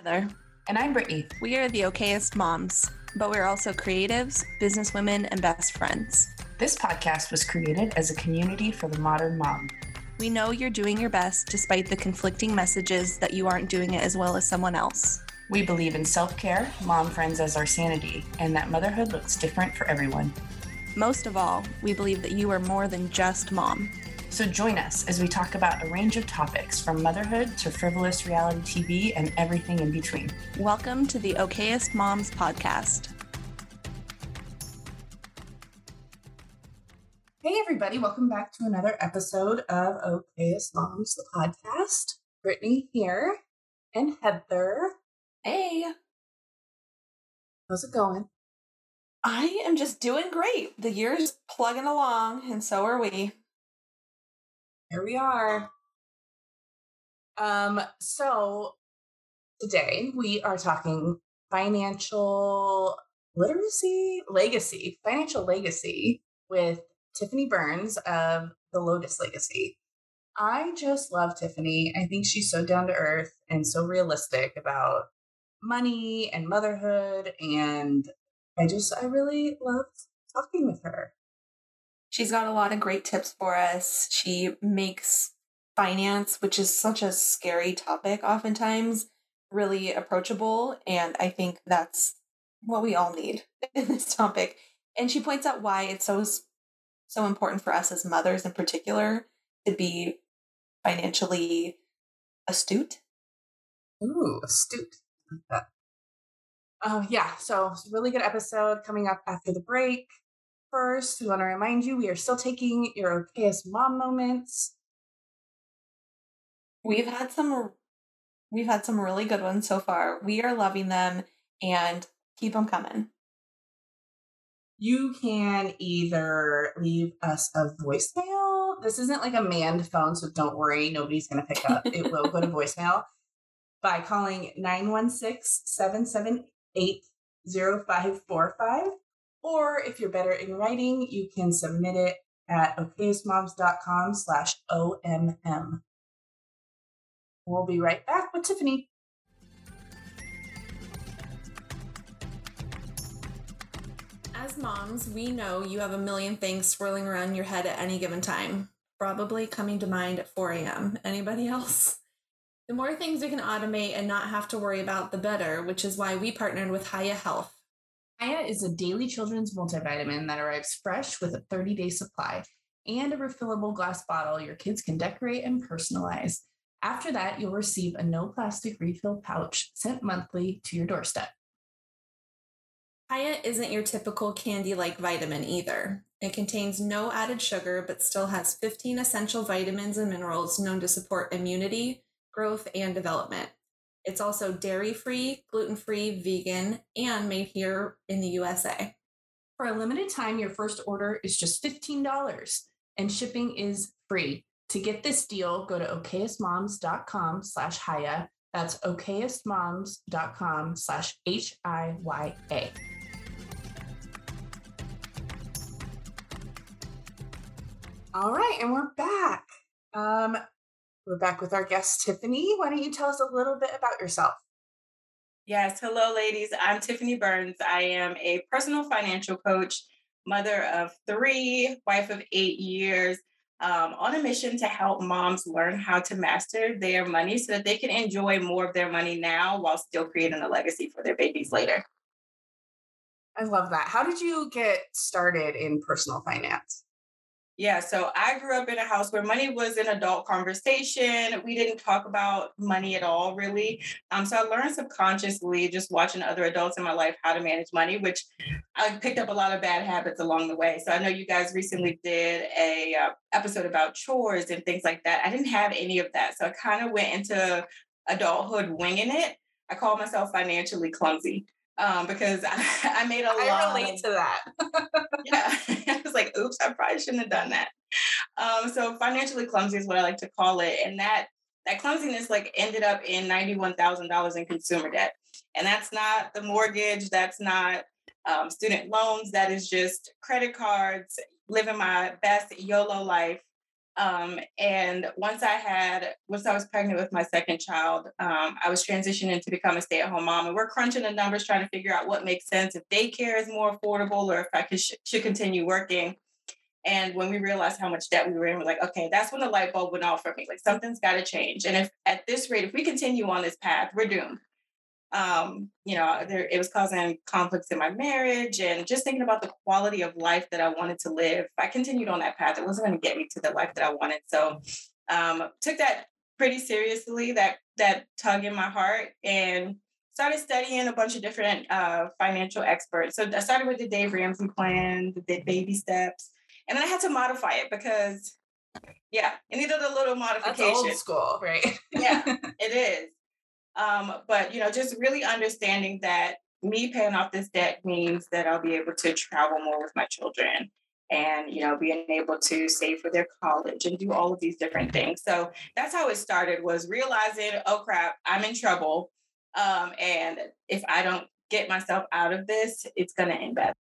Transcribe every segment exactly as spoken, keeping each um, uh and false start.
Heather. And I'm Brittany. We are the okayest moms, but we're also creatives, businesswomen, and best friends. This podcast was created as a community for the modern mom. We know you're doing your best despite the conflicting messages that you aren't doing it as well as someone else. We believe in self-care, mom friends as our sanity, and that motherhood looks different for everyone. Most of all, we believe that you are more than just mom. So join us as we talk about a range of topics from motherhood to frivolous reality T V and everything in between. Welcome to the Okayest Moms podcast. Hey everybody, welcome back to another episode of Okayest Moms, the podcast. Brittany here and Heather. Hey. How's it going? I am just doing great. The year's plugging along, and so are we. Here we are. Um, so today we are talking financial literacy, legacy, financial legacy with Tiffany Burns of The Lotus Legacy. I just love Tiffany. I think she's so down to earth and so realistic about money and motherhood. And I just, I really loved talking with her. She's got a lot of great tips for us. She makes finance, which is such a scary topic oftentimes, really approachable. And I think that's what we all need in this topic. And she points out why it's so, so important for us as mothers in particular to be financially astute. Ooh, astute. I like that. Oh, yeah. So it's a really good episode coming up after the break. First, we want to remind you we are still taking your okayest mom moments. We've had some we've had some really good ones so far. We are loving them and keep them coming. You can either leave us a voicemail. This isn't like a manned phone, so don't worry, nobody's going to pick up. It will go to voicemail by calling nine one six, seven seven eight, zero five four five. Or if you're better in writing, you can submit it at okayestmoms.com slash OMM. We'll be right back with Tiffany. As moms, we know you have a million things swirling around your head at any given time, probably coming to mind at four a.m. Anybody else? The more things we can automate and not have to worry about, the better, which is why we partnered with Hiya Health. Hiya is a daily children's multivitamin that arrives fresh with a thirty-day supply and a refillable glass bottle your kids can decorate and personalize. After that, you'll receive a no plastic refill pouch sent monthly to your doorstep. Hiya isn't your typical candy-like vitamin either. It contains no added sugar, but still has fifteen essential vitamins and minerals known to support immunity, growth, and development. It's also dairy-free, gluten-free, vegan, and made here in the U S A. For a limited time, your first order is just fifteen dollars, and shipping is free. To get this deal, go to okayestmoms.com slash Hiya. That's okayestmoms.com slash H I Y A. All right, and we're back. Um, we're back with our guest, Tiffany. Why don't you tell us a little bit about yourself? Yes. Hello, ladies. I'm Tiffany Burns. I am a personal financial coach, mother of three, wife of eight years, um, on a mission to help moms learn how to master their money so that they can enjoy more of their money now while still creating a legacy for their babies later. I love that. How did you get started in personal finance? Yeah, so I grew up in a house where money was an adult conversation. We didn't talk about money at all, really. Um, so I learned subconsciously just watching other adults in my life how to manage money, which I picked up a lot of bad habits along the way. So I know you guys recently did a uh, episode about chores and things like that. I didn't have any of that. So I kind of went into adulthood winging it. I call myself financially clumsy. Um, because I, I made a I lot. I relate of, to that. yeah, I was like, oops, I probably shouldn't have done that. Um, so financially clumsy is what I like to call it. And that that clumsiness like ended up in ninety-one thousand dollars in consumer debt. And that's not the mortgage. That's not um, student loans. That is just credit cards, living my best YOLO life, Um, and once I had, once I was pregnant with my second child, um, I was transitioning to become a stay at home mom. And we're crunching the numbers, trying to figure out what makes sense, if daycare is more affordable or if I could, sh- should continue working. And when we realized how much debt we were in, we're like, okay, that's when the light bulb went off for me. Like something's got to change. And if at this rate, if we continue on this path, we're doomed. Um, you know, there, it was causing conflicts in my marriage and just thinking about the quality of life that I wanted to live. If I continued on that path, it wasn't going to get me to the life that I wanted. So um, took that pretty seriously, that that tug in my heart, and started studying a bunch of different uh, financial experts. So I started with the Dave Ramsey plan, the baby steps, and then I had to modify it because, yeah, it needed a little modification. That's old school, right? Yeah, it is. Um, but, you know, just really understanding that me paying off this debt means that I'll be able to travel more with my children and, you know, being able to save for their college and do all of these different things. So that's how it started, was realizing, oh, crap, I'm in trouble. Um, and if I don't get myself out of this, it's going to end bad.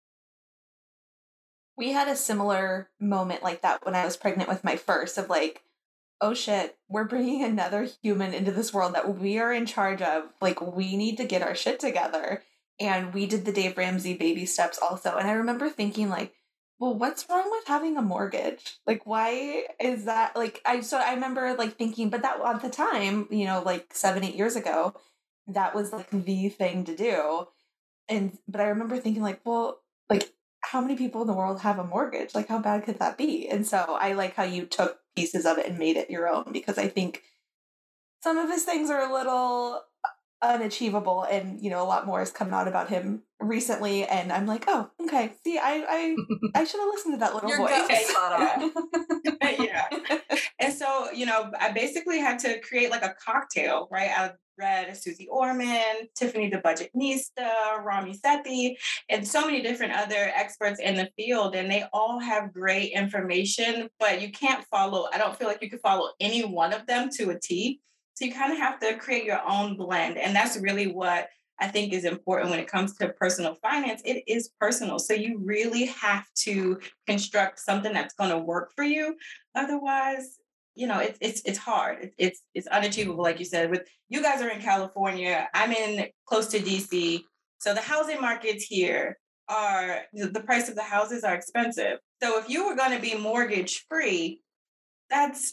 We had a similar moment like that when I was pregnant with my first, of like, oh shit, we're bringing another human into this world that we are in charge of. Like, we need to get our shit together. And we did the Dave Ramsey baby steps also. And I remember thinking like, well, what's wrong with having a mortgage? Like, why is that? Like, I, so I remember like thinking, but that at the time, you know, like seven, eight years ago, that was like the thing to do. And, but I remember thinking like, well, like, how many people in the world have a mortgage? Like, how bad could that be? And so I like how you took pieces of it and made it your own, because I think some of his things are a little unachievable, and you know, a lot more has come out about him recently, and I'm like, oh, okay, see, I I, I should have listened to that little Your voice. gut's spot on. Yeah. And so, you know, I basically had to create like a cocktail, right? I read Susie Orman, Tiffany the Budgetnista, Rami Sethi, and so many different other experts in the field. And they all have great information, but you can't follow, I don't feel like you can follow any one of them to a T. So you kind of have to create your own blend. And that's really what I think is important when it comes to personal finance. It is personal. So you really have to construct something that's going to work for you. Otherwise, you know, it's it's it's hard. It's it's it's unachievable, like you said. With you guys are in California, I'm in close to D C. So the housing markets here are, the price of the houses are expensive. So if you were going to be mortgage free, that's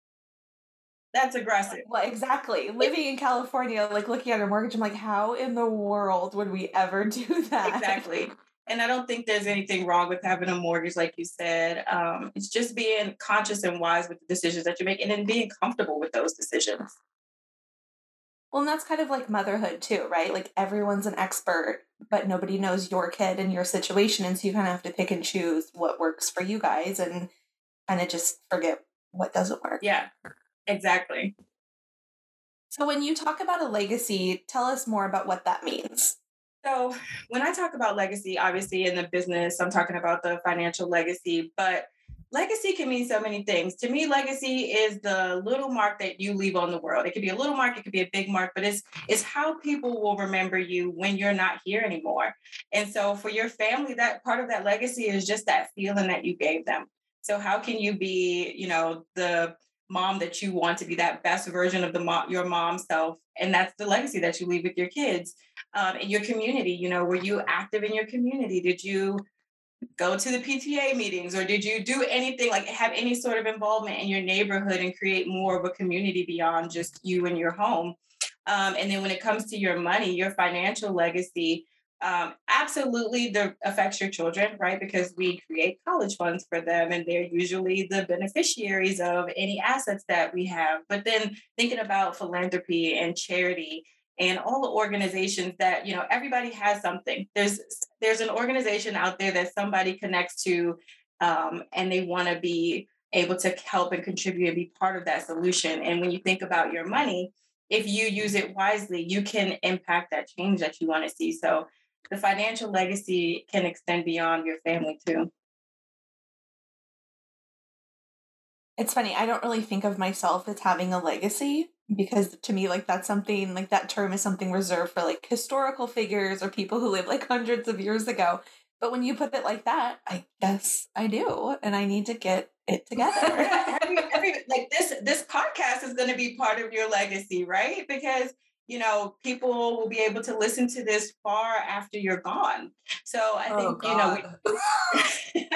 that's aggressive. Well, exactly. Living in California, like looking at a mortgage, I'm like, how in the world would we ever do that? Exactly. And I don't think there's anything wrong with having a mortgage, like you said. Um, it's just being conscious and wise with the decisions that you're making and being comfortable with those decisions. Well, and that's kind of like motherhood too, right? Like everyone's an expert, but nobody knows your kid and your situation. And so you kind of have to pick and choose what works for you guys and kind of just forget what doesn't work. Yeah, exactly. So when you talk about a legacy, tell us more about what that means. So when I talk about legacy, obviously in the business, I'm talking about the financial legacy, but legacy can mean so many things. To me, legacy is the little mark that you leave on the world. It could be a little mark, it could be a big mark, but it's it's how people will remember you when you're not here anymore. And so for your family, that part of that legacy is just that feeling that you gave them. So how can you be, you know, the mom that you want to be, that best version of the mom, your mom self? And that's the legacy that you leave with your kids. Um, in your community, you know, were you active in your community? Did you go to the P T A meetings, or did you do anything, like have any sort of involvement in your neighborhood and create more of a community beyond just you and your home? Um, and then when it comes to your money, your financial legacy, um, absolutely that affects your children, right? Because we create college funds for them and they're usually the beneficiaries of any assets that we have. But then thinking about philanthropy and charity and all the organizations that, you know, everybody has something. There's there's an organization out there that somebody connects to, um, and they want to be able to help and contribute and be part of that solution. And when you think about your money, if you use it wisely, you can impact that change that you want to see. So the financial legacy can extend beyond your family too. It's funny, I don't really think of myself as having a legacy, because to me, like, that's something, like, that term is something reserved for like historical figures or people who lived like hundreds of years ago. But when you put it like that, I guess I do. And I need to get it together. every, every, like this, this podcast is going to be part of your legacy, right? Because, you know, people will be able to listen to this far after you're gone. So I Oh, think, you know, we, God.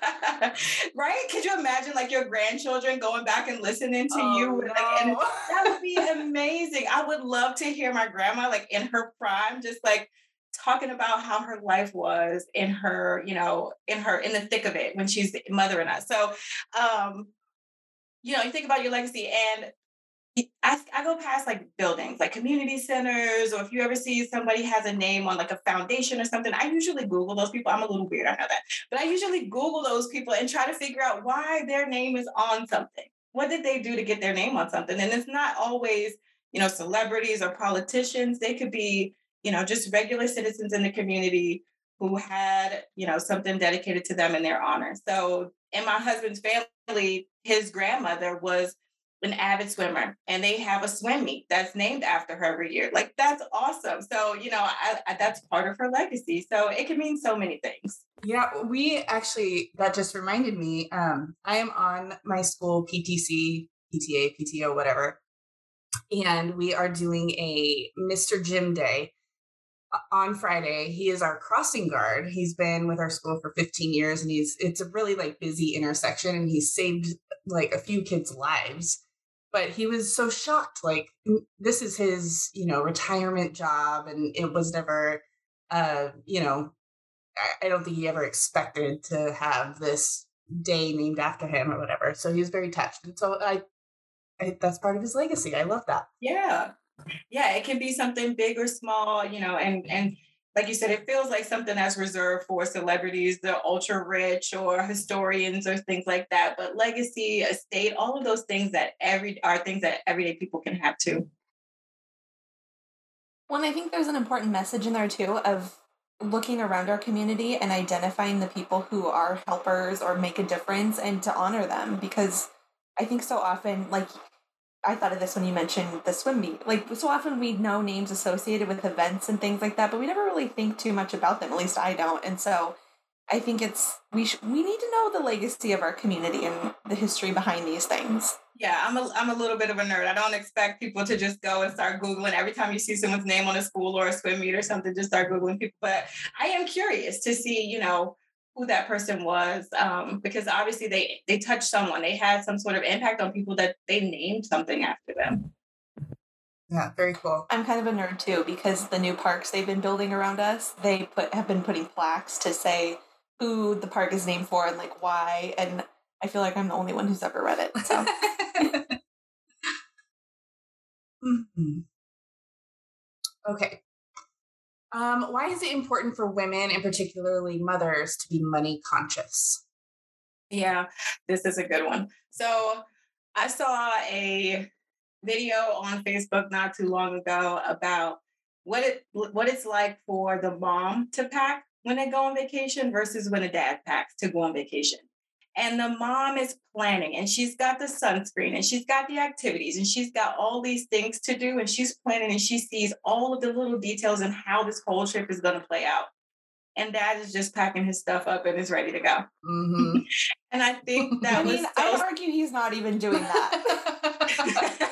right? Could you imagine like your grandchildren going back and listening to Oh, you? With, like, and no. that would be amazing. I would love to hear my grandma like in her prime, just like talking about how her life was in her, you know, in her in the thick of it when she's mothering us. So, um, you know, you think about your legacy, and I, I go past like buildings, like community centers, or if you ever see somebody has a name on like a foundation or something, I usually Google those people. I'm a little weird, I know that, but I usually Google those people and try to figure out why their name is on something. What did they do to get their name on something? And it's not always, you know, celebrities or politicians. They could be, you know, just regular citizens in the community who had, you know, something dedicated to them in their honor. So in my husband's family, his grandmother was an avid swimmer, and they have a swim meet that's named after her every year. Like, that's awesome. So, you know, I, I, that's part of her legacy. So it can mean so many things. Yeah, we actually, that just reminded me, um, I am on my school P T C, P T A, P T O, whatever. And we are doing a Mister Jim Day on Friday. He is our crossing guard. He's been with our school for fifteen years, and he's, it's a really like busy intersection, and he's saved like a few kids' lives. But he was so shocked, like this is his, you know, retirement job, and it was never, uh, you know, I, I don't think he ever expected to have this day named after him or whatever. So he was very touched, and so I, I that's part of his legacy. I love that. Yeah, yeah, it can be something big or small, you know, and and like you said, it feels like something that's reserved for celebrities, the ultra rich or historians or things like that. But legacy, estate, all of those things that every are things that everyday people can have too. Well, and I think there's an important message in there too of looking around our community and identifying the people who are helpers or make a difference and to honor them, because I think so often, like, I thought of this when you mentioned the swim meet. Like, so often we know names associated with events and things like that, but we never really think too much about them. At least I don't. And so I think it's, we sh- we need to know the legacy of our community and the history behind these things. Yeah, I'm a, I'm a little bit of a nerd. I don't expect people to just go and start Googling every time you see someone's name on a school or a swim meet or something, just start Googling people. But I am curious to see, you know, who that person was, um, because obviously they they touched someone. They had some sort of impact on people that they named something after them. Yeah, very cool. I'm kind of a nerd too, because the new parks they've been building around us, they put have been putting plaques to say who the park is named for and like why. And I feel like I'm the only one who's ever read it. So. mm-hmm. Okay. Um, why is it important for women, and particularly mothers, to be money conscious? Yeah, this is a good one. So I saw a video on Facebook not too long ago about what it what it's like for the mom to pack when they go on vacation versus when a dad packs to go on vacation. And the mom is planning, and she's got the sunscreen, and she's got the activities, and she's got all these things to do, and she's planning, and she sees all of the little details and how this whole trip is going to play out. And dad is just packing his stuff up and is ready to go. Mm-hmm. And I think that I mean, was so... I'd argue he's not even doing that.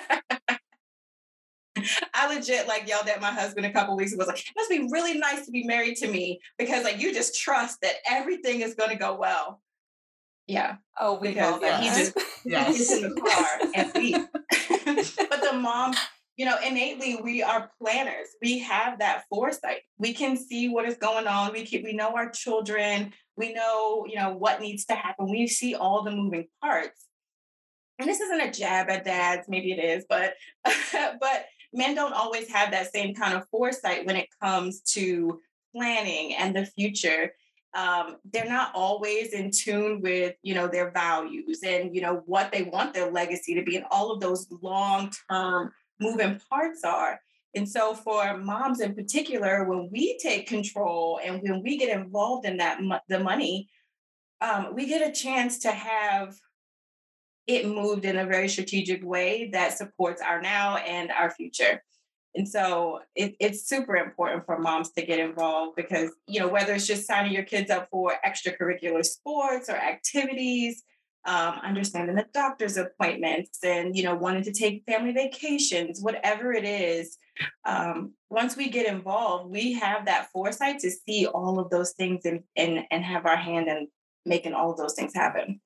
I legit like yelled at my husband a couple weeks ago. I was like, it must be really nice to be married to me, because like you just trust that everything is going to go well. Yeah. Oh, we because know that. he just Yes. gets in the car and leaves. But the mom, you know, innately we are planners. We have that foresight. We can see what is going on. We can, we know our children. We know, you know, what needs to happen. We see all the moving parts. And this isn't a jab at dads, maybe it is, but but men don't always have that same kind of foresight when it comes to planning and the future. Um, they're not always in tune with, you know, their values and, you know, what they want their legacy to be, and all of those long-term moving parts are. And so for moms in particular, when we take control and when we get involved in that, the money, um, we get a chance to have it moved in a very strategic way that supports our now and our future. And so it, it's super important for moms to get involved, because, you know, whether it's just signing your kids up for extracurricular sports or activities, um, understanding the doctor's appointments and, you know, wanting to take family vacations, whatever it is. Um, once we get involved, we have that foresight to see all of those things and, and, and have our hand in making all of those things happen.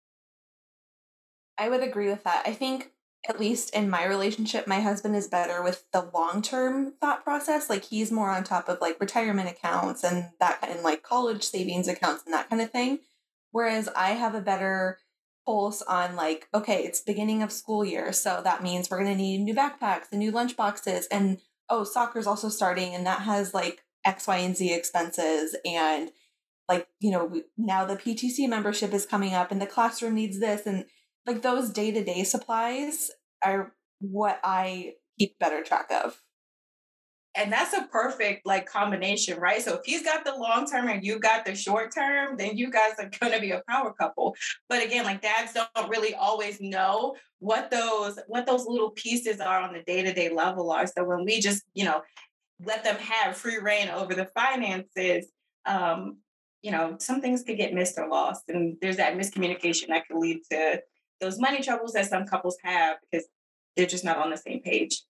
I would agree with that. I think, at least in my relationship, my husband is better with the long-term thought process. Like, he's more on top of like retirement accounts and that, and like college savings accounts and that kind of thing. Whereas I have a better pulse on like, okay, it's beginning of school year. So that means we're going to need new backpacks and new lunch boxes. And oh, soccer's also starting and that has like X, Y, and Z expenses. And like, you know, we, now the P T C membership is coming up and the classroom needs this. And like those day-to-day supplies are what I keep better track of. And that's a perfect like combination, right? So if he's got the long term and you got the short term, then you guys are going to be a power couple. But again, like dads don't really always know what those what those little pieces are on the day-to-day level are. So when we just, you know, let them have free reign over the finances, um, you know, some things could get missed or lost. And there's that miscommunication that could lead to those money troubles that some couples have because they're just not on the same page.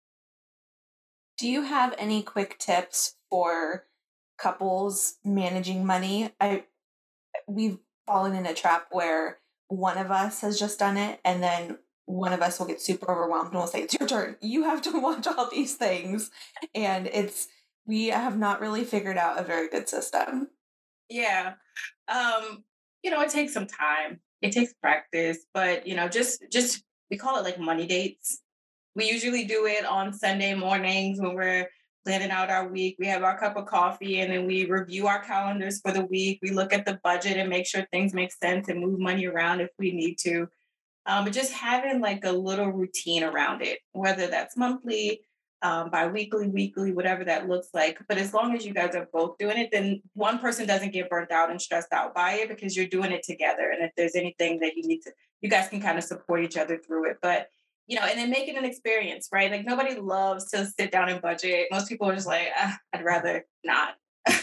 Do you have any quick tips for couples managing money? I we've fallen in a trap where one of us has just done it and then one of us will get super overwhelmed and will say, it's your turn. You have to watch all these things. And it's, we have not really figured out a very good system. Yeah. Um, you know, it takes some time. It takes practice, but you know, just, just, we call it like money dates. We usually do it on Sunday mornings when we're planning out our week. We have our cup of coffee and then we review our calendars for the week. We look at the budget and make sure things make sense and move money around if we need to. Um, but just having like a little routine around it, whether that's monthly, um, bi-weekly, weekly, whatever that looks like. But as long as you guys are both doing it, then one person doesn't get burnt out and stressed out by it because you're doing it together. And if there's anything that you need to, you guys can kind of support each other through it. But you know, and then make it an experience, right? Like nobody loves to sit down and budget. Most people are just like, ah, I'd rather not.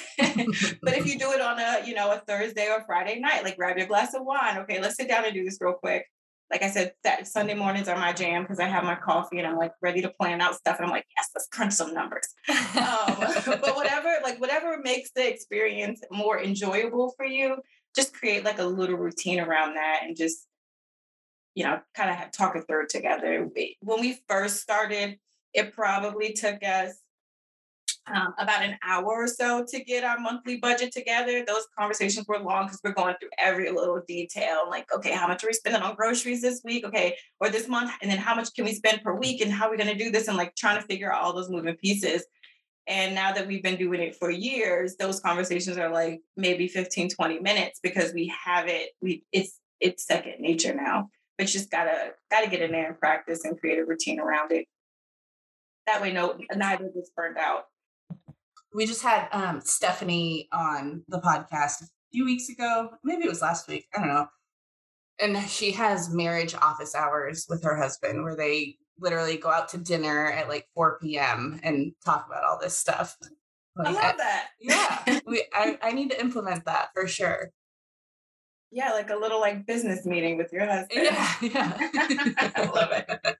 But if you do it on a, you know, a Thursday or Friday night, like grab your glass of wine. Okay, let's sit down and do this real quick. Like I said, that Sunday mornings are my jam because I have my coffee and I'm like ready to plan out stuff. And I'm like, yes, let's crunch some numbers. Um, but whatever, like whatever makes the experience more enjoyable for you, just create like a little routine around that and just, you know, kind of talk it through together. When we first started, it probably took us um, about an hour or so to get our monthly budget together. Those conversations were long because we're going through every little detail. Like, okay, how much are we spending on groceries this week? Okay, or this month? And then how much can we spend per week? And how are we going to do this? And like trying to figure out all those moving pieces. And now that we've been doing it for years, those conversations are like maybe fifteen, twenty minutes because we have it. We it's it's second nature now. But you just gotta gotta get in there and practice and create a routine around it. That way, no, neither gets burned out. We just had um, Stephanie on the podcast a few weeks ago. Maybe it was last week. I don't know. And she has marriage office hours with her husband where they literally go out to dinner at like four p.m. and talk about all this stuff. Like, I love I, that. Yeah. we, I, I need to implement that for sure. Yeah, like a little like business meeting with your husband. Yeah, yeah. I love it.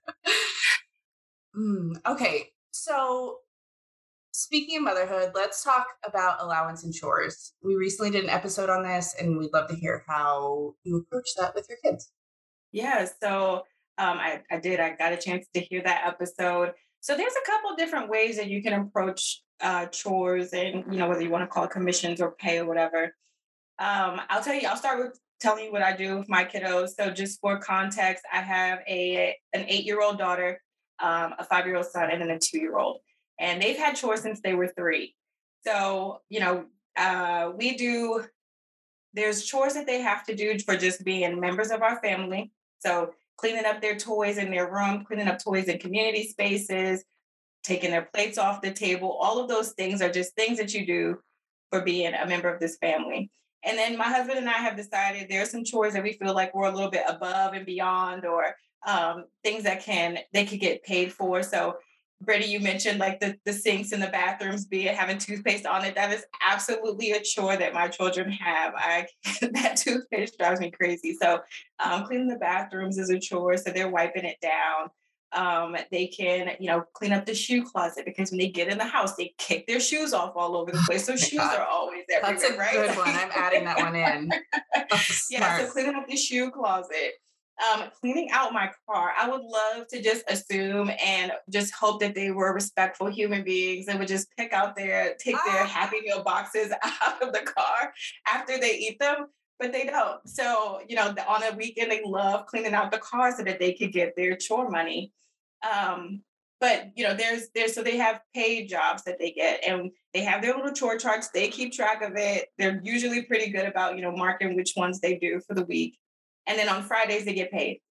Mm, okay, so speaking of motherhood, let's talk about allowance and chores. We recently did an episode on this, and we'd love to hear how you approach that with your kids. Yeah, so um, I, I did. I got a chance to hear that episode. So there's a couple different ways that you can approach uh, chores, and you know whether you want to call it commissions or pay or whatever. Um, I'll tell you, I'll start with telling you what I do with my kiddos. So just for context, I have a an eight-year-old daughter, um, a five-year-old son, and then a two-year-old. And they've had chores since they were three. So, you know, uh, we do, there's chores that they have to do for just being members of our family. So cleaning up their toys in their room, cleaning up toys in community spaces, taking their plates off the table. All of those things are just things that you do for being a member of this family. And then my husband and I have decided there are some chores that we feel like we're a little bit above and beyond, or um, things that can they could get paid for. So Brittany, you mentioned like the, the sinks in the bathrooms, be it having toothpaste on it. That is absolutely a chore that my children have. I that toothpaste drives me crazy. So um, cleaning the bathrooms is a chore. So they're wiping it down. Um, they can, you know, clean up the shoe closet because when they get in the house, they kick their shoes off all over the place. So shoes God. are always everywhere, That's a right? good one. I'm adding that one in. Yeah, so cleaning up the shoe closet. Um, cleaning out my car. I would love to just assume and just hope that they were respectful human beings and would just pick out their, take their Ah. Happy Meal boxes out of the car after they eat them, but they don't. So, you know, on a weekend, they love cleaning out the car so that they could get their chore money. Um, but you know, there's there's so they have paid jobs that they get, and they have their little chore charts. They keep track of it. They're usually pretty good about, you know, marking which ones they do for the week. And then on Fridays they get paid.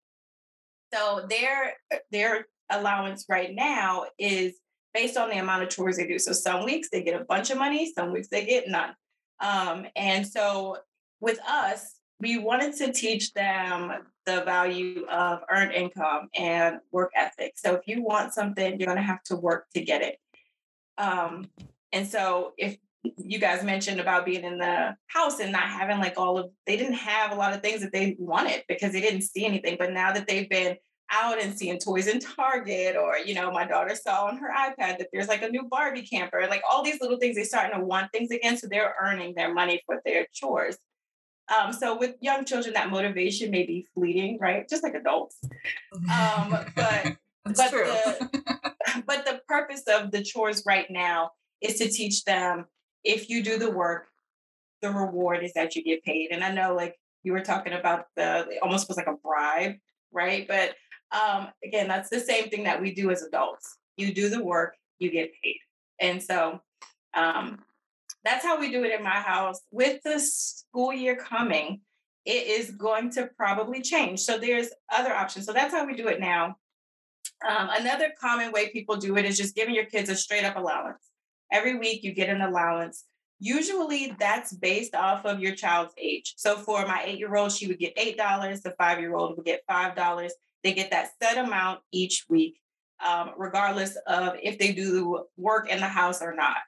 So their their allowance right now is based on the amount of chores they do. So some weeks they get a bunch of money, some weeks they get none. Um, and so with us, we wanted to teach them the value of earned income and work ethic. So if you want something, you're going to have to work to get it. Um, and so if you guys mentioned about being in the house and not having like all of, they didn't have a lot of things that they wanted because they didn't see anything. But now that they've been out and seeing toys in Target, or, you know, my daughter saw on her iPad that there's like a new Barbie camper, like all these little things, they're starting to want things again. So they're earning their money for their chores. Um, so with young children, that motivation may be fleeting, right? Just like adults. Um, but but true. the but the purpose of the chores right now is to teach them, if you do the work, the reward is that you get paid. And I know, like you were talking about, the it almost was like a bribe, right? But um, again, that's the same thing that we do as adults. You do the work, you get paid. And so um, that's how we do it in my house. With the school year coming, it is going to probably change. So there's other options. So that's how we do it now. Um, another common way people do it is just giving your kids a straight up allowance. Every week you get an allowance. Usually that's based off of your child's age. So for my eight-year-old, she would get eight dollars. The five-year-old would get five dollars. They get that set amount each week, um, regardless of if they do work in the house or not.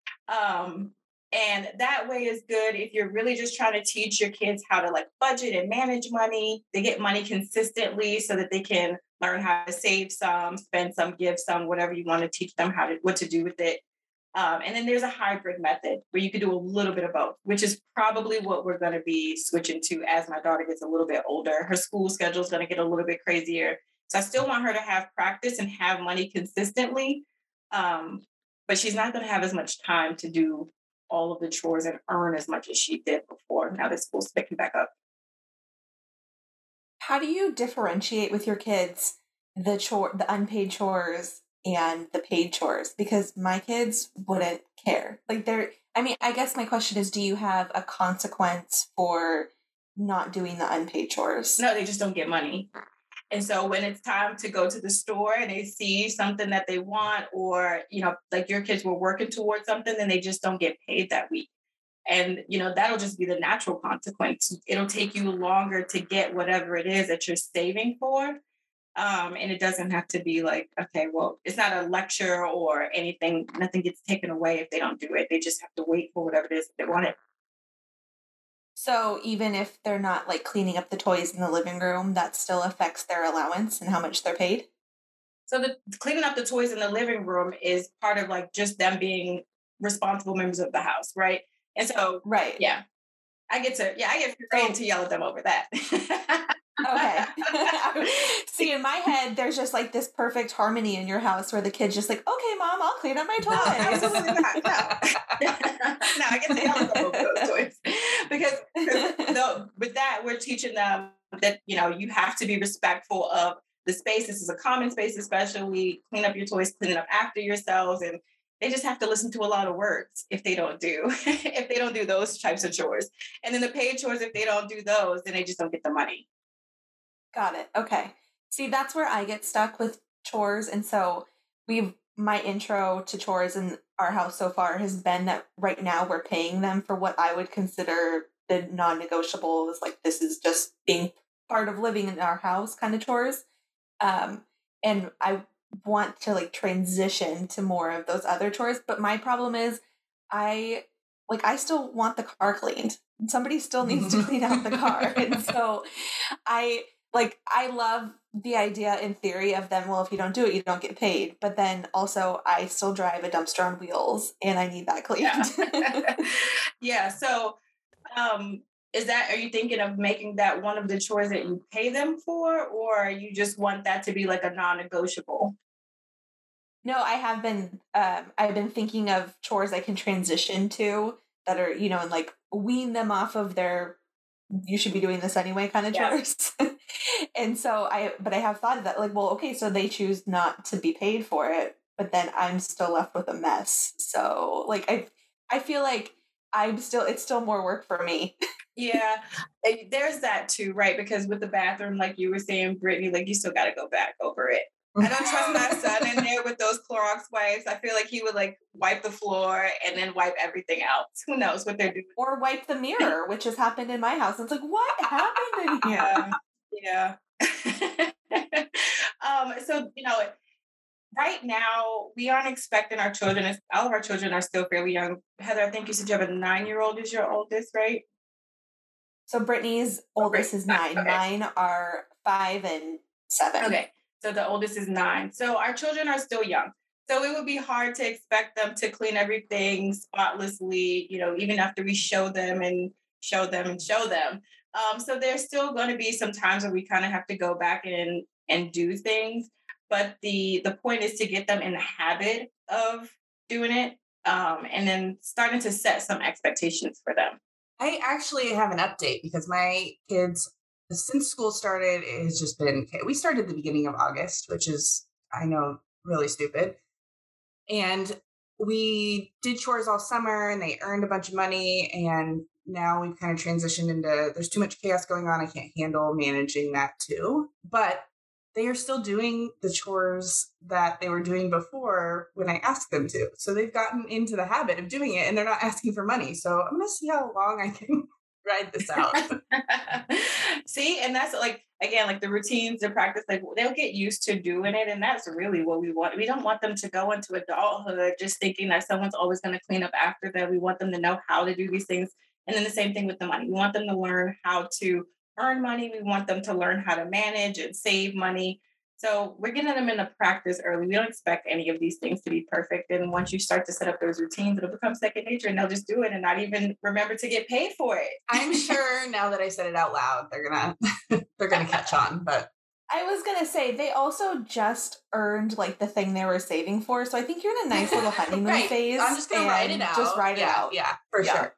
Um, and that way is good if you're really just trying to teach your kids how to like budget and manage money. They get money consistently so that they can learn how to save some, spend some, give some, whatever you want to teach them how to, what to do with it. Um, and then there's a hybrid method where you can do a little bit of both, which is probably what we're going to be switching to as my daughter gets a little bit older. Her school schedule is going to get a little bit crazier. So I still want her to have practice and have money consistently. Um, but she's not going to have as much time to do all of the chores and earn as much as she did before, now that school's picking back up. How do you differentiate with your kids the chore, the unpaid chores and the paid chores? Because my kids wouldn't care. Like they're, I mean, I guess my question is, do you have a consequence for not doing the unpaid chores? No, they just don't get money. And so when it's time to go to the store and they see something that they want, or, you know, like your kids were working towards something, then they just don't get paid that week. And, you know, that'll just be the natural consequence. It'll take you longer to get whatever it is that you're saving for. Um, and it doesn't have to be like, okay, well, it's not a lecture or anything. Nothing gets taken away if they don't do it. They just have to wait for whatever it is that they want it. So even if they're not like cleaning up the toys in the living room, that still affects their allowance and how much they're paid? So the cleaning up the toys in the living room is part of like just them being responsible members of the house, right? And so, right. Yeah, I get to, yeah, I get free to yell at them over that. Okay. See, in my head, there's just like this perfect harmony in your house where the kid's just like, okay, Mom, I'll clean up my toys. No, absolutely not. No. No, I get to yell at them over those toys. Because, because no, with that, we're teaching them that, you know, you have to be respectful of the space. This is a common space, especially clean up your toys, clean it up after yourselves. And they just have to listen to a lot of words if they don't do, if they don't do those types of chores. And then the paid chores, if they don't do those, then they just don't get the money. Got it. Okay. See, that's where I get stuck with chores. And so we've, my intro to chores in our house so far has been that right now we're paying them for what I would consider the non-negotiables. Like this is just being part of living in our house kind of chores. Um, and I want to like transition to more of those other chores. But my problem is I like I still want the car cleaned. Somebody still needs to clean out the car. And so I like I love the idea in theory of them, well, if you don't do it, you don't get paid. But then also I still drive a dumpster on wheels and I need that cleaned. Yeah. Yeah. So um is that, are you thinking of making that one of the chores that you pay them for, or you just want that to be like a non-negotiable? No, I have been um I've been thinking of chores I can transition to that are, you know, and like wean them off of their you should be doing this anyway kind of Yeah. chores. And so I but I have thought of that like, well, okay, so they choose not to be paid for it, but then I'm still left with a mess. So like I I feel like I'm still it's still more work for me. Yeah, eh, there's that too, right? Because with the bathroom, like you were saying, Brittany, like you still got to go back over it. I don't trust my son in there with those Clorox wipes. I feel like he would like wipe the floor and then wipe everything else. Who knows what they're doing? Or wipe the mirror, which has happened in my house. It's like, what happened in here? Yeah. Yeah. um, so, you know, right now we aren't expecting our children, as- all of our children are still fairly young. Heather, I think you said you have a nine year old is your oldest, right? So Brittany's oldest is nine. Okay. Mine are five and seven. Okay. So the oldest is nine. So our children are still young. So it would be hard to expect them to clean everything spotlessly, you know, even after we show them and show them and show them. Um, so there's still going to be some times where we kind of have to go back and and do things. But the the point is to get them in the habit of doing it, um, and then starting to set some expectations for them. I actually have an update because my kids, since school started, it has just been, we started at the beginning of August, which is, I know, really stupid. And we did chores all summer and they earned a bunch of money. And now we've kind of transitioned into, there's too much chaos going on. I can't handle managing that too. But they are still doing the chores that they were doing before when I asked them to. So they've gotten into the habit of doing it and they're not asking for money. So I'm going to see how long I can ride this out. See, and that's like, again, like the routines, the practice, like they'll get used to doing it. And that's really what we want. We don't want them to go into adulthood just thinking that someone's always going to clean up after them. We want them to know how to do these things. And then the same thing with the money. We want them to learn how to earn money. We want them to learn how to manage and save money. So we're getting them into practice early. We don't expect any of these things to be perfect. And once you start to set up those routines, it'll become second nature and they'll just do it and not even remember to get paid for it. I'm sure now that I said it out loud, they're gonna they're gonna catch on. But I was gonna say they also just earned like the thing they were saving for. So I think you're in a nice little honeymoon right. phase. I'm just gonna write it and out. Just write yeah, it out. Yeah, for Yeah. sure.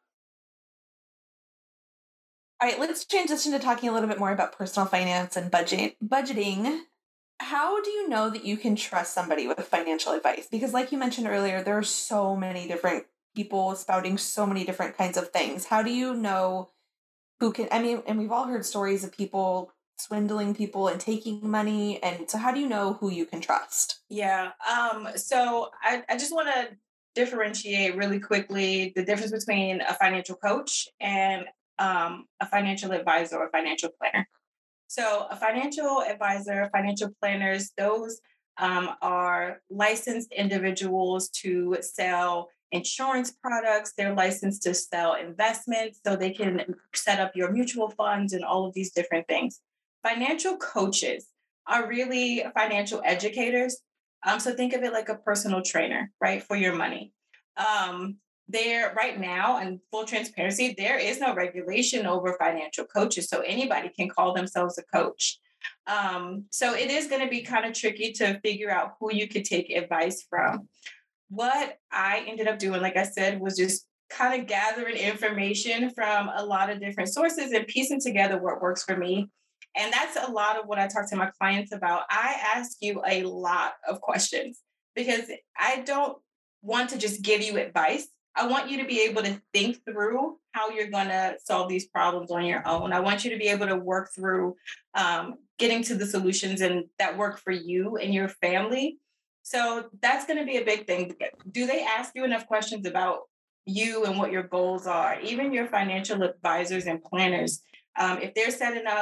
All right, let's transition to talking a little bit more about personal finance and budget budgeting. How do you know that you can trust somebody with financial advice? Because like you mentioned earlier, there are so many different people spouting so many different kinds of things. How do you know who can, I mean, and we've all heard stories of people swindling people and taking money. And so how do you know who you can trust? Yeah. Um, so I, I just want to differentiate really quickly the difference between a financial coach and um, a financial advisor or financial planner. So a financial advisor, financial planners, those um, are licensed individuals to sell insurance products. They're licensed to sell investments, so they can set up your mutual funds and all of these different things. Financial coaches are really financial educators. Um, so think of it like a personal trainer, right, for your money. Um, there right now, and full transparency, there is no regulation over financial coaches, so anybody can call themselves a coach. Um, so it is going to be kind of tricky to figure out who you could take advice from. What I ended up doing, like I said, was just kind of gathering information from a lot of different sources and piecing together what works for me. And that's a lot of what I talk to my clients about. I ask you a lot of questions because I don't want to just give you advice. I want you to be able to think through how you're going to solve these problems on your own. I want you to be able to work through um, getting to the solutions and that work for you and your family. So that's going to be a big thing. Do they ask you enough questions about you and what your goals are? Even your financial advisors and planners, um, if they're setting up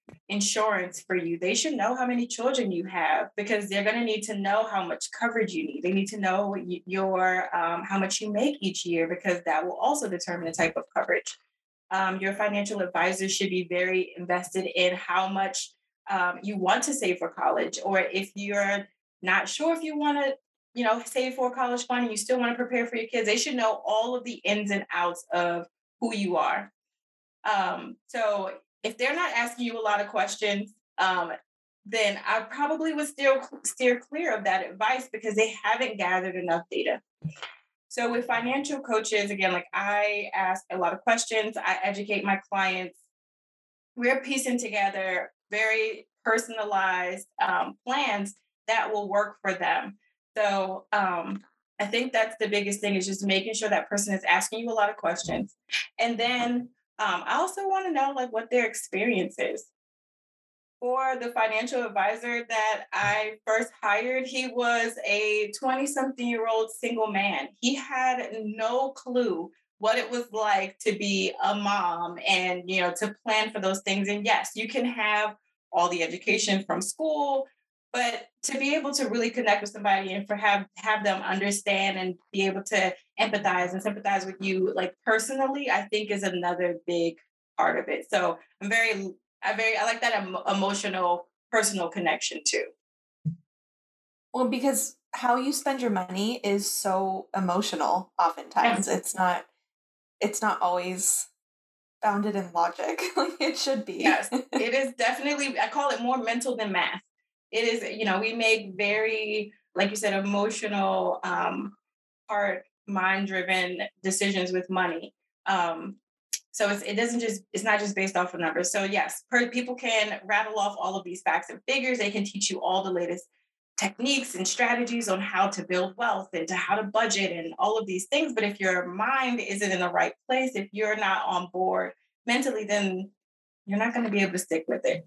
insurance for you. They should know how many children you have because they're going to need to know how much coverage you need. They need to know your um, how much you make each year because that will also determine the type of coverage. Um, your financial advisor should be very invested in how much um, you want to save for college, or if you're not sure if you want to, you know, save for college fund and you still want to prepare for your kids. They should know all of the ins and outs of who you are. Um, so if they're not asking you a lot of questions, um, then I probably would still steer clear of that advice because they haven't gathered enough data. So with financial coaches, again, like I ask a lot of questions, I educate my clients. We're piecing together very personalized um, plans that will work for them. So um, I think that's the biggest thing is just making sure that person is asking you a lot of questions. And then um, I also want to know like what their experience is. For the financial advisor that I first hired, he was a twenty-something year old single man. He had no clue what it was like to be a mom and, you know, to plan for those things. And yes, you can have all the education from school, but to be able to really connect with somebody and for have have them understand and be able to empathize and sympathize with you like personally, I think is another big part of it. So I'm very I very I like that em- emotional personal connection too. Well, because how you spend your money is so emotional oftentimes. Yes. It's not it's not always founded in logic like it should be. Yes, it is definitely, I call it more mental than math. It is, you know, we make very, like you said, emotional, um, heart, mind driven decisions with money. Um, so it's, it doesn't just, it's not just based off of numbers. So yes, per, people can rattle off all of these facts and figures. They can teach you all the latest techniques and strategies on how to build wealth and to how to budget and all of these things. But if your mind isn't in the right place, if you're not on board mentally, then you're not going to be able to stick with it.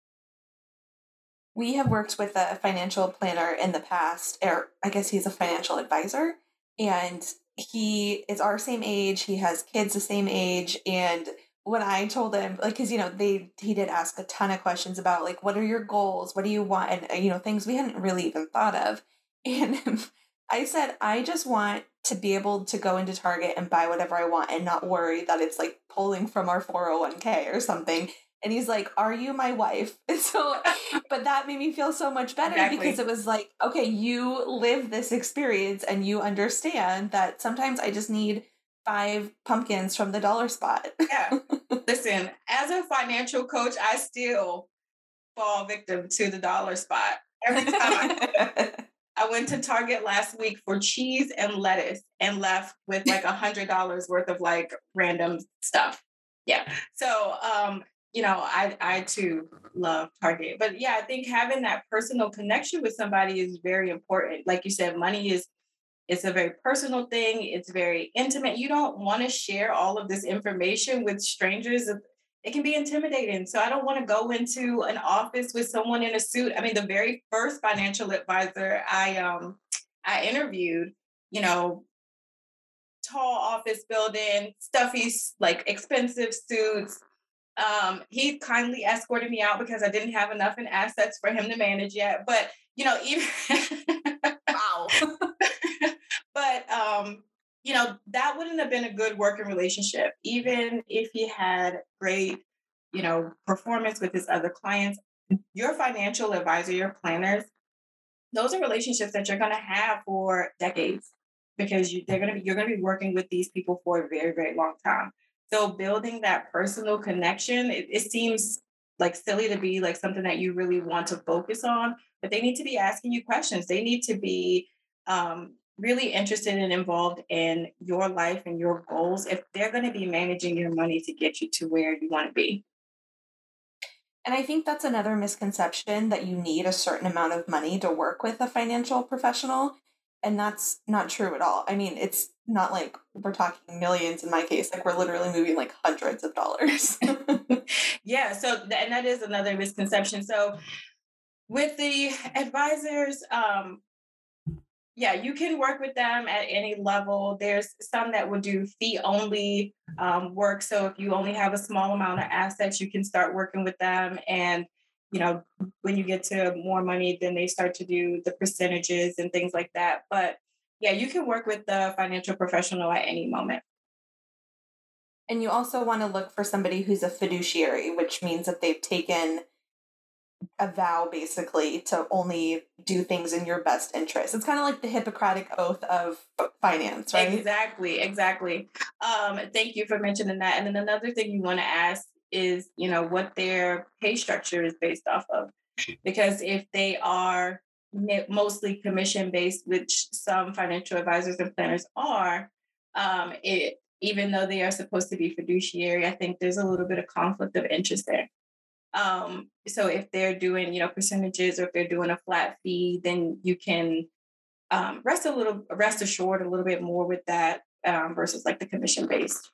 We have worked with a financial planner in the past, or I guess he's a financial advisor, and he is our same age. He has kids the same age. And when I told him, like, cause you know, they, he did ask a ton of questions about like, what are your goals? What do you want? And, you know, things we hadn't really even thought of. And I said, I just want to be able to go into Target and buy whatever I want and not worry that it's like pulling from our four oh one k or something. And he's like, are you my wife? And so, but that made me feel so much better exactly. Because it was like, okay, you live this experience and you understand that sometimes I just need five pumpkins from the dollar spot. Yeah. Listen, as a financial coach, I still fall victim to the dollar spot. Every time I, I went to Target last week for cheese and lettuce and left with like a hundred dollars worth of like random stuff. Yeah. So, um, you know, I, I too love Target, but yeah, I think having that personal connection with somebody is very important. Like you said, money is, it's a very personal thing. It's very intimate. You don't want to share all of this information with strangers. It can be intimidating. So I don't want to go into an office with someone in a suit. I mean, the very first financial advisor I, um, I interviewed, you know, tall office building, stuffy, like expensive suits. Um, he kindly escorted me out because I didn't have enough in assets for him to manage yet. But, you know, even wow. But, um, you know, that wouldn't have been a good working relationship, even if he had great, you know, performance with his other clients. Your financial advisor, your planners, those are relationships that you're going to have for decades because you, they're going to be, you're going to be working with these people for a very, very long time. So building that personal connection, it, it seems like silly to be like something that you really want to focus on, but they need to be asking you questions. They need to be um, really interested and involved in your life and your goals if they're going to be managing your money to get you to where you want to be. And I think that's another misconception that you need a certain amount of money to work with a financial professional. And that's not true at all. I mean, it's not like we're talking millions in my case, like we're literally moving like hundreds of dollars. Yeah. So, th- and that is another misconception. So with the advisors, um, yeah, you can work with them at any level. There's some that will do fee only um, work. So if you only have a small amount of assets, you can start working with them. And, you know, when you get to more money, then they start to do the percentages and things like that. But yeah, you can work with the financial professional at any moment. And you also want to look for somebody who's a fiduciary, which means that they've taken a vow basically to only do things in your best interest. It's kind of like the Hippocratic oath of finance, right? Exactly, exactly. Um, thank you for mentioning that. And then another thing you want to ask is, you know, what their pay structure is based off of. Because if they are mostly commission based, which some financial advisors and planners are, um, it even though they are supposed to be fiduciary, I think there's a little bit of conflict of interest there. Um, so if they're doing, you know, percentages or if they're doing a flat fee, then you can um, rest a little, rest assured a little bit more with that um, versus like the commission based.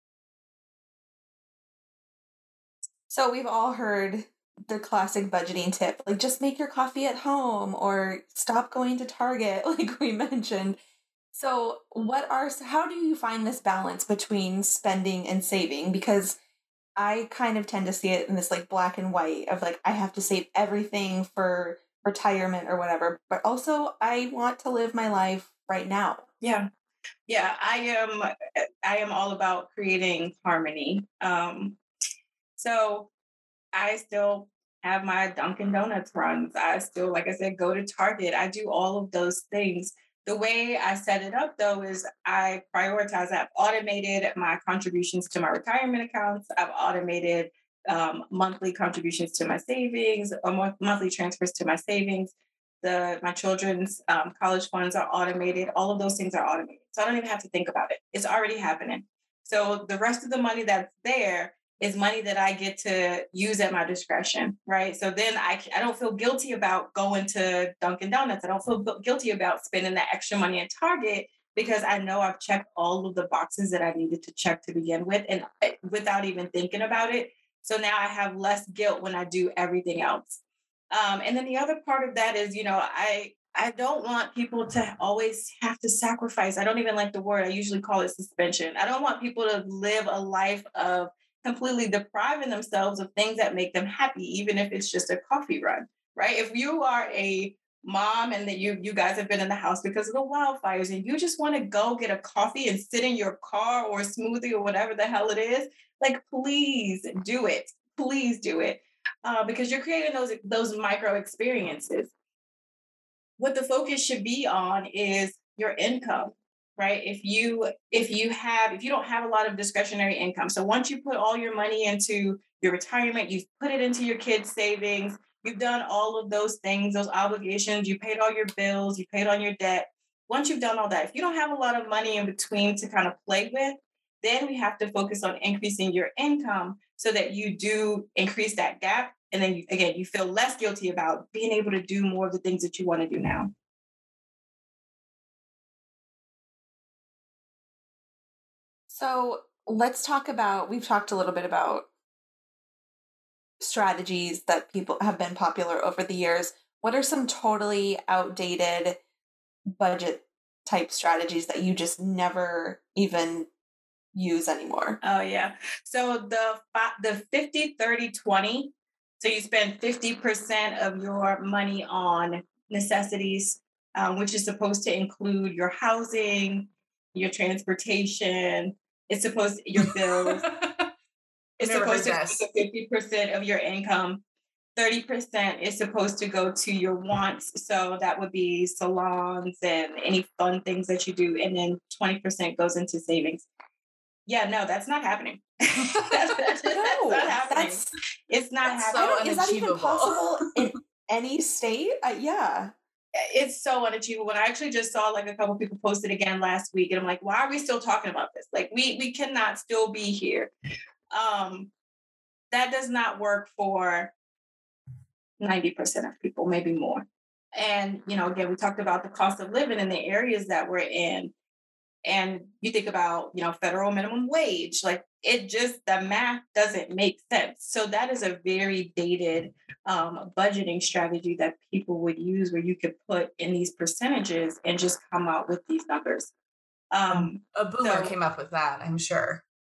So we've all heard the classic budgeting tip, like just make your coffee at home or stop going to Target, like we mentioned. So what are, how do you find this balance between spending and saving? Because I kind of tend to see it in this like black and white of like, I have to save everything for retirement or whatever, but also I want to live my life right now. Yeah. Yeah. I am, I am all about creating harmony. Um, so I still have my Dunkin' Donuts runs. I still, like I said, go to Target. I do all of those things. The way I set it up, though, is I prioritize. I've automated my contributions to my retirement accounts. I've automated um, monthly contributions to my savings, or monthly transfers to my savings. The my children's um, college funds are automated. All of those things are automated, so I don't even have to think about it. It's already happening. So the rest of the money that's there is money that I get to use at my discretion, right? So then I, I don't feel guilty about going to Dunkin' Donuts. I don't feel guilty about spending that extra money at Target because I know I've checked all of the boxes that I needed to check to begin with and without even thinking about it. So now I have less guilt when I do everything else. Um, and then the other part of that is, you know, I I don't want people to always have to sacrifice. I don't even like the word. I usually call it suspension. I don't want people to live a life of completely depriving themselves of things that make them happy, even if it's just a coffee run, right? If you are a mom and that you you guys have been in the house because of the wildfires and you just want to go get a coffee and sit in your car or a smoothie or whatever the hell it is, like please do it. Please do it. Uh, because you're creating those those micro experiences. What the focus should be on is your income, right? If you if you have if you don't have a lot of discretionary income, so once you put all your money into your retirement, you've put it into your kids' savings, you've done all of those things, those obligations, you paid all your bills, you paid on your debt. Once you've done all that, if you don't have a lot of money in between to kind of play with, then we have to focus on increasing your income so that you do increase that gap. And then you, again, you feel less guilty about being able to do more of the things that you want to do now. So let's talk about, we've talked a little bit about strategies that people have been popular over the years. What are some totally outdated budget type strategies that you just never even use anymore? Oh yeah. So the the fifty thirty twenty, so you spend fifty percent of your money on necessities, um, which is supposed to include your housing, your transportation. It's supposed to, your bills. It's supposed to be fifty percent of your income. thirty percent is supposed to go to your wants. So that would be salons and any fun things that you do. And then twenty percent goes into savings. Yeah, no, that's not happening. that's, that's, no, that's not happening. That's, it's not that's happening. So is that even possible in any state? Uh, yeah. It's so unachievable. I actually just saw like a couple people posted again last week, and I'm like, why are we still talking about this? Like, we we cannot still be here. Um, that does not work for ninety percent of people, maybe more. And, you know, again, we talked about the cost of living in the areas that we're in. And you think about, you know, federal minimum wage, like it just, the math doesn't make sense. So that is a very dated um, budgeting strategy that people would use where you could put in these percentages and just come out with these numbers. Um, a boomer so, came up with that, I'm sure.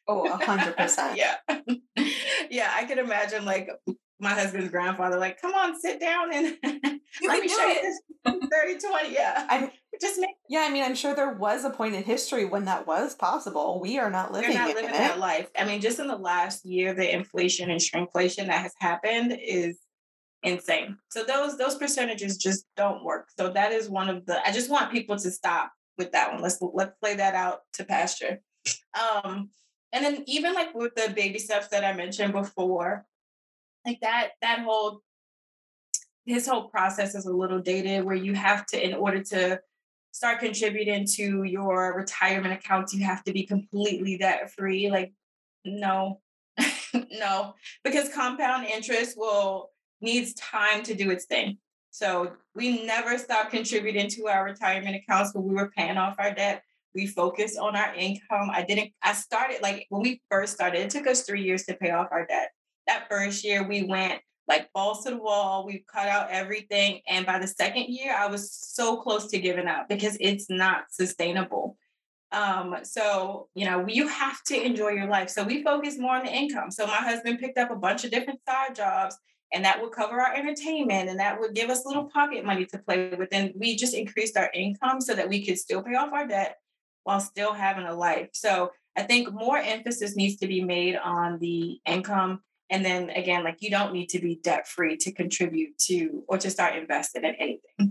Oh, a hundred percent. Yeah. Yeah, I can imagine like my husband's grandfather, like, come on, sit down and let me do show you it. this thirty twenty. Yeah. I'm Just make yeah, I mean, I'm sure there was a point in history when that was possible. We are not We're living not in living it. that life. I mean, just in the last year, the inflation and shrinkflation that has happened is insane. So those those percentages just don't work. So that is one of the I just want people to stop with that one. Let's let's play that out to pasture. Um, and then even like with the baby steps that I mentioned before, like that that whole his whole process is a little dated where you have to, in order to start contributing to your retirement accounts, you have to be completely debt free. Like, no, no, because compound interest will needs time to do its thing. So we never stopped contributing to our retirement accounts when we were paying off our debt. We focused on our income. I didn't, I started like when we first started, it took us three years to pay off our debt. That first year we went like balls to the wall. We cut out everything. And by the second year, I was so close to giving up because it's not sustainable. Um, so, you know, you have to enjoy your life. So we focus more on the income. So my husband picked up a bunch of different side jobs and that would cover our entertainment and that would give us little pocket money to play with. And we just increased our income so that we could still pay off our debt while still having a life. So I think more emphasis needs to be made on the income. And then again, like you don't need to be debt free to contribute to or to start investing in anything.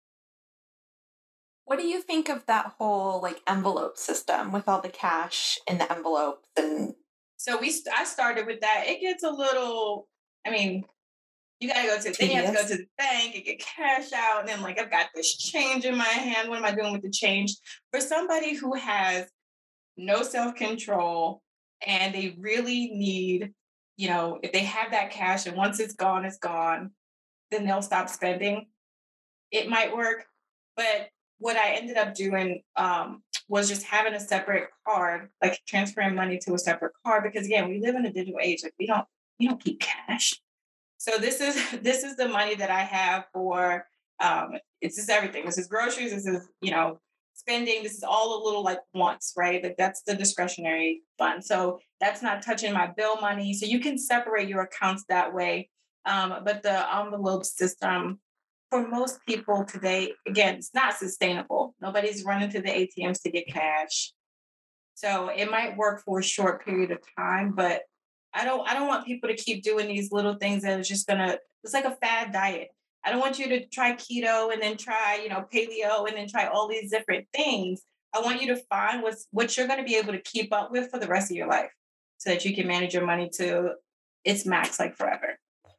What do you think of that whole like envelope system with all the cash in the envelopes? And so we, I started with that. It gets a little, I mean, you got to go to, then you have to go to the bank and get cash out. And then like, I've got this change in my hand. What am I doing with the change? For somebody who has no self-control and they really need, you know, if they have that cash and once it's gone, it's gone, then they'll stop spending. It might work. But what I ended up doing um, was just having a separate card, like transferring money to a separate card. Because again, we live in a digital age. Like we don't, we don't keep cash. So this is this is the money that I have for. Um, it's just everything. This is groceries. This is you know spending. This is all a little like wants, right? Like that's the discretionary fund. So that's not touching my bill money. So you can separate your accounts that way. Um, but the envelope system for most people today, again, it's not sustainable. Nobody's running to the A T Ms to get cash. So it might work for a short period of time, but I don't I don't want people to keep doing these little things that is just gonna, it's like a fad diet. I don't want you to try keto and then try, you know, paleo and then try all these different things. I want you to find what's what you're gonna be able to keep up with for the rest of your life so that you can manage your money to its max like forever.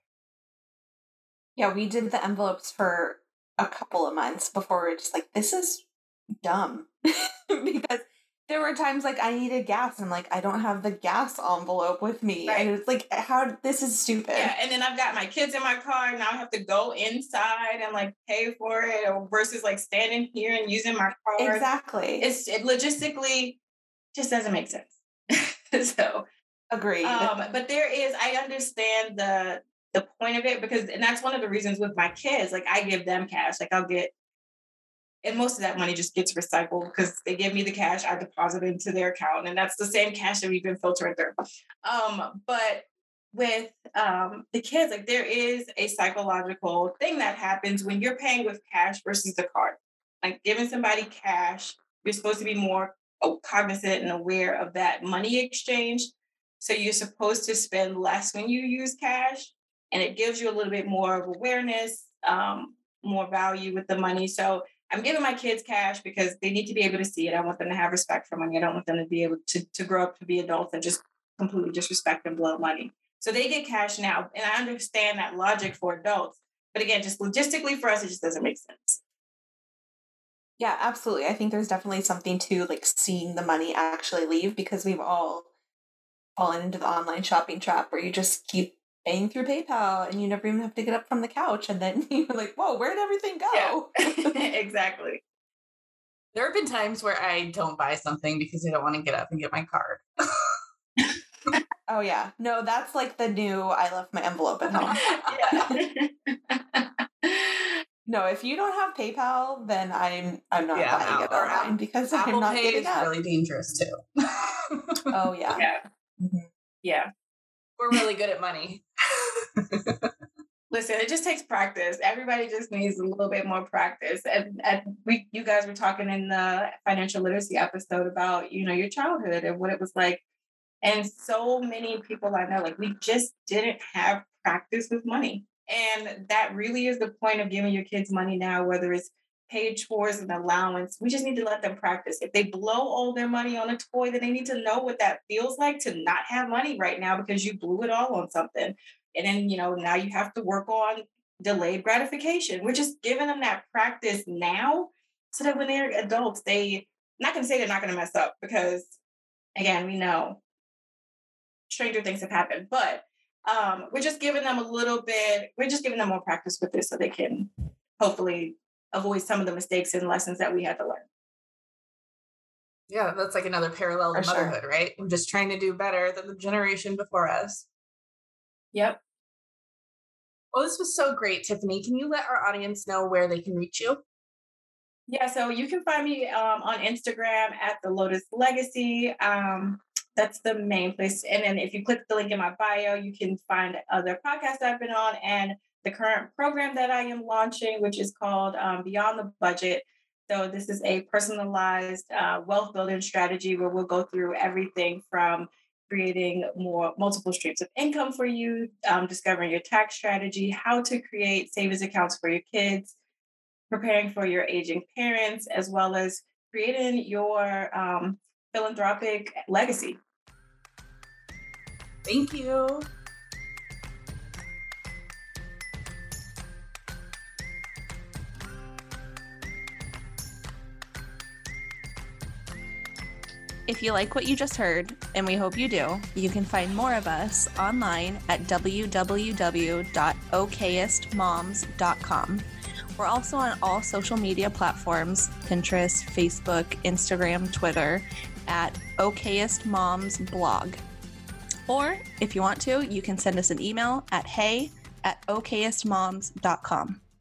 Yeah, we did the envelopes for a couple of months before we were just like, this is dumb. Because there were times like I needed gas and like I don't have the gas envelope with me. Right. And it's like, how this is stupid. Yeah, and then I've got my kids in my car and now I have to go inside and like pay for it or versus like standing here and using my card. Exactly. It's it logistically just doesn't make sense. So agreed. Um, but there is, I understand the the point of it because, and that's one of the reasons with my kids, like I give them cash, like I'll get, and most of that money just gets recycled because they give me the cash, I deposit it into their account, and that's the same cash that we've been filtering through. Um, but with um, the kids, like there is a psychological thing that happens when you're paying with cash versus the card. Like giving somebody cash, you're supposed to be more cognizant and aware of that money exchange. So you're supposed to spend less when you use cash, and it gives you a little bit more of awareness, um, more value with the money. So I'm giving my kids cash because they need to be able to see it. I want them to have respect for money. I don't want them to be able to, to grow up to be adults and just completely disrespect and blow money. So they get cash now. And I understand that logic for adults. But again, just logistically for us, it just doesn't make sense. Yeah, absolutely. I think there's definitely something to like seeing the money actually leave because we've all fallen into the online shopping trap where you just keep paying through PayPal and you never even have to get up from the couch. And then you're like, whoa, where'd everything go? Yeah. Exactly. There have been times where I don't buy something because I don't want to get up and get my card. Oh, yeah. No, that's like the new I left my envelope at home. Yeah. No, if you don't have PayPal, then I'm I'm not Yeah, buying it or online Apple- because Apple I'm not Pay getting is up. really dangerous too. Oh, yeah. Yeah. Mm-hmm. Yeah. We're really good at money. Listen, it just takes practice. Everybody just needs a little bit more practice. And, and we, you guys were talking in the financial literacy episode about, you know, your childhood and what it was like. And so many people I know, like, we just didn't have practice with money. And that really is the point of giving your kids money now, whether it's paid towards an allowance. We just need to let them practice. If they blow all their money on a toy, then they need to know what that feels like to not have money right now because you blew it all on something. And then, you know, now you have to work on delayed gratification. We're just giving them that practice now so that when they're adults, they, I'm not going to say they're not going to mess up because, again, we know stranger things have happened, but um, we're just giving them a little bit, we're just giving them more practice with this so they can hopefully avoid some of the mistakes and lessons that we had to learn. Yeah, that's like another parallel to For sure. motherhood, right? I'm just trying to do better than the generation before us. Yep. Well, this was so great, Tiffany. Can you let our audience know where they can reach you? Yeah, so you can find me um, on Instagram at The Lotus Legacy. Um, that's the main place. And then if you click the link in my bio, you can find other podcasts I've been on and the current program that I am launching, which is called um, Beyond the Budget. So this is a personalized uh, wealth building strategy where we'll go through everything from creating more multiple streams of income for you, um, discovering your tax strategy, how to create savings accounts for your kids, preparing for your aging parents, as well as creating your um, philanthropic legacy. Thank you. If you like what you just heard, and we hope you do, you can find more of us online at w w w dot okayest moms dot com. We're also on all social media platforms, Pinterest, Facebook, Instagram, Twitter, at Okayest Moms Blog. Or if you want to, you can send us an email at hey at okayest moms dot com.